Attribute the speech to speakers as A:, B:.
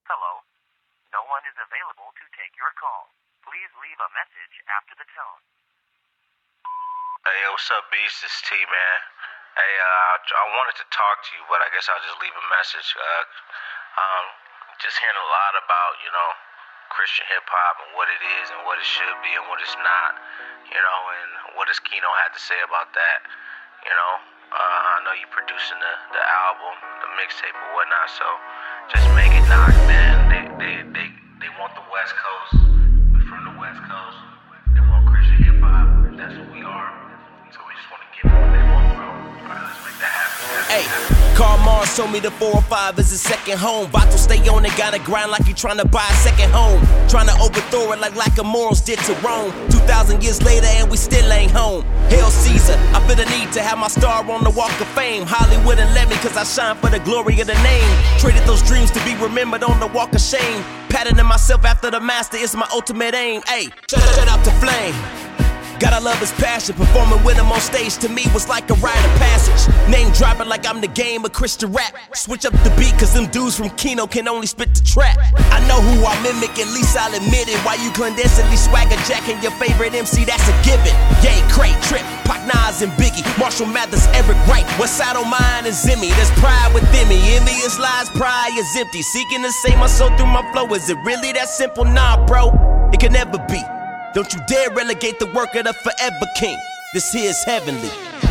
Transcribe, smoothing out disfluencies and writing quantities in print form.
A: Hello. No one is available to take your call. Please leave a message after the tone.
B: Hey, what's up, Beast? It's T, man. Hey, I wanted to talk to you, but I guess I'll just leave a message. Just hearing a lot about, Christian hip-hop and what it is and what it should be and what it's not, and what does Kino had to say about that, I know you producing the album, the mixtape or whatnot, so just make it knock, man. They want the West Coast. We're from the West Coast. They want Christian hip-hop. That's what we are. So we just want to give them what they want, bro. Alright, let's make that happen.
C: Hey, Karl Marx told me the 405 is his second home. Vato stay on it, gotta grind like he tryna buy a second home. Tryna overthrow it like lack of morals did to Rome. 2,000 years later and we still ain't home. Hail Caesar, I feel the need to have my star on the Walk of Fame. Hollywood wouldn't let me cause I shine for the glory of the name. Traded those dreams to be remembered on the Walk of Shame. Patterning myself after the master is my ultimate aim. Ayy, shout out to Flame. Gotta love his passion, performing with him on stage to me was like a rite of passage. Name dropping like I'm the game of Christian rap. Switch up the beat cause them dudes from Kino can only spit the trap. I know who I mimic, at least I'll admit it. Why you clandestinely swagger jacking your favorite MC, that's a given. Yay, Crate, Trip, Pac Nas and Biggie, Marshall Mathers, Eric Wright, Westside on mine and Zimmy. There's pride within me, envious lies, pride is empty. Seeking to save my soul through my flow, is it really that simple? Nah bro, it can never be. Don't you dare relegate the work of the forever king. This here is heavenly.